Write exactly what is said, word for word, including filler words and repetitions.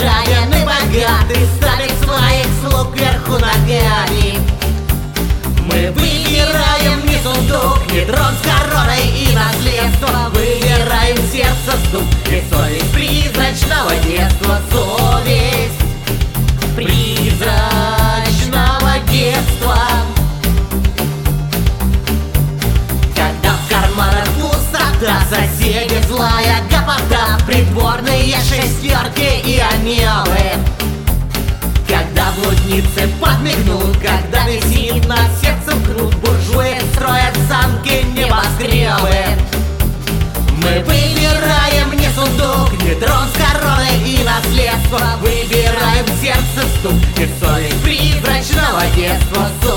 служанин и богатый ставит своих слуг кверху ногами. Мы выбираем не сундук, не трон с короной и наследство. Выбираем сердце стук и совесть призрачного детства. Совесть призрачного детства. Когда в карманах пустота, соседи злая гопота, придворные шестерки и омелы. Когда блудницы подмигнут, когда висит над сердцем кнут, буржуи строят замки, небоскребы. Мы выбираем не сундук, не трон с короной и наследство. Выбираем сердце стук и совесть призрачного детства.